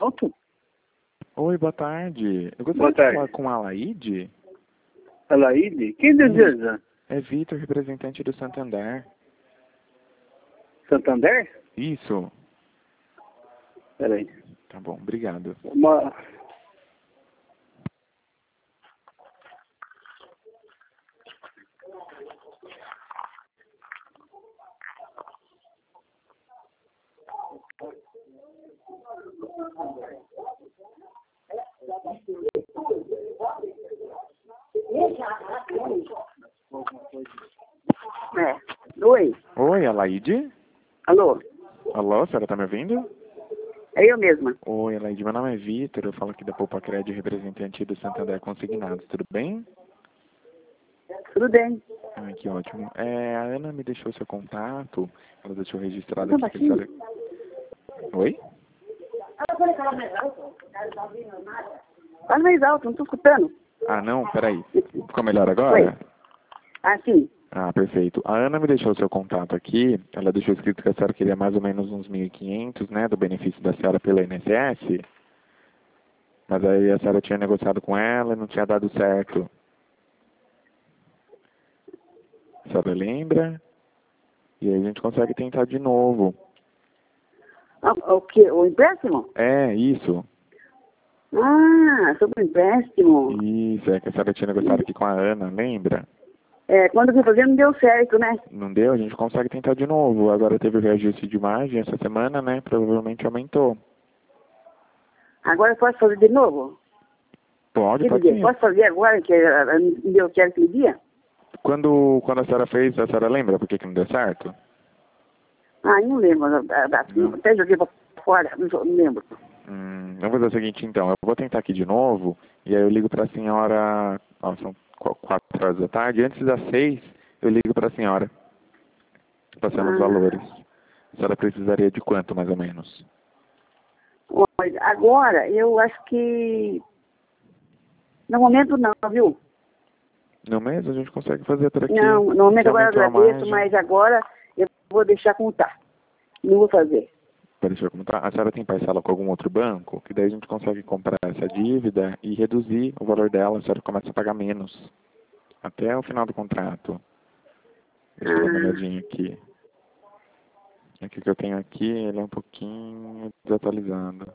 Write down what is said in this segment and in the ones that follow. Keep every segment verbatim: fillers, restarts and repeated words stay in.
Alto? Oi, boa tarde. Eu gostaria Boa de tarde. falar com a Alaide. Alaide? Quem deseja? É Vitor, representante do Santander. Santander? Isso. Peraí. Tá bom, obrigado. Uma... É. Oi. Oi, Alaide? Alô? Alô, a senhora tá me ouvindo? É eu mesma. Oi, Alaide, meu nome é Vitor, eu falo aqui da Poupa Cred, representante do Santander Consignados, tudo bem? Tudo bem. Ai, que ótimo. É, a Ana me deixou seu contato, ela deixou registrado Tá aqui que a baixinho? senhora... Oi? Fala mais alto, não tô escutando. Ah, não, peraí. Ficou melhor Oi. agora? Ah, sim. Ah, perfeito. A Ana me deixou seu contato aqui. Ela deixou escrito que a senhora queria mais ou menos uns mil e quinhentos, né, do benefício da senhora pela I N S S. Mas aí a senhora tinha negociado com ela e não tinha dado certo. A senhora lembra? E aí a gente consegue tentar de novo. Ah, o que? O empréstimo? É, isso. Ah, sobre o empréstimo. Isso, é que a senhora tinha negociado aqui com a Ana, lembra? É, quando eu fui fazer não deu certo, né? Não deu? A gente consegue tentar de novo. Agora teve o reajuste de margem essa semana, né? Provavelmente aumentou. Agora eu posso fazer de novo? Pode, Quer pode dizer, sim. posso fazer agora que ah, não deu certo aquele dia? Quando, quando a senhora fez, a senhora lembra por que que não deu certo? Ah, não lembro. ah, ah, Não. Até joguei pra fora, não, sou- não lembro. Hum, vamos fazer o seguinte então, eu vou tentar aqui de novo, e aí eu ligo para a senhora, ó, são qu- quatro horas da tarde, antes das seis eu ligo para a senhora, passando os valores. Ah, A senhora precisaria de quanto, mais ou menos? olha, agora eu acho que no momento não, viu? No mês a gente consegue fazer por aqui, Não, no momento que agora eu aumentou a agradeço, margem. mas agora eu vou deixar como tá. Não vou fazer. Para deixar como tá. A senhora tem parcela com algum outro banco? Que daí a gente consegue comprar essa dívida e reduzir o valor dela, a senhora começa a pagar menos. Até o final do contrato. Deixa eu dar uma Ah, olhadinha aqui. Aqui que eu tenho aqui, ele é um pouquinho desatualizado.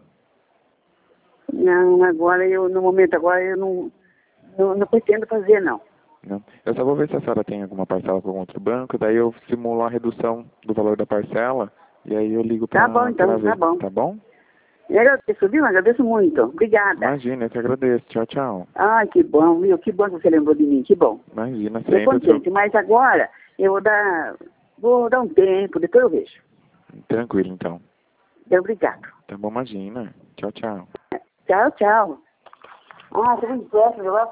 não, agora eu, no momento agora eu não, não, não pretendo fazer, não. Não. Eu só vou ver se a senhora tem alguma parcela com algum outro banco, daí eu simulo a redução do valor da parcela e aí eu ligo Tá bom, pra, pra então, tá ver, bom. tá bom? Eu agradeço, viu? Agradeço muito. Obrigada. Imagina, eu que agradeço. Tchau, tchau. Ai, que bom, viu? Que bom que você lembrou de mim, que bom. Imagina Fiquei sempre. Eu contente, mas agora eu vou dar, vou dar um tempo, depois eu vejo. tô... Tranquilo, então. Obrigado. Tá bom, imagina. Tchau, tchau. Tchau, tchau. Ah, tem um empréstimo lá.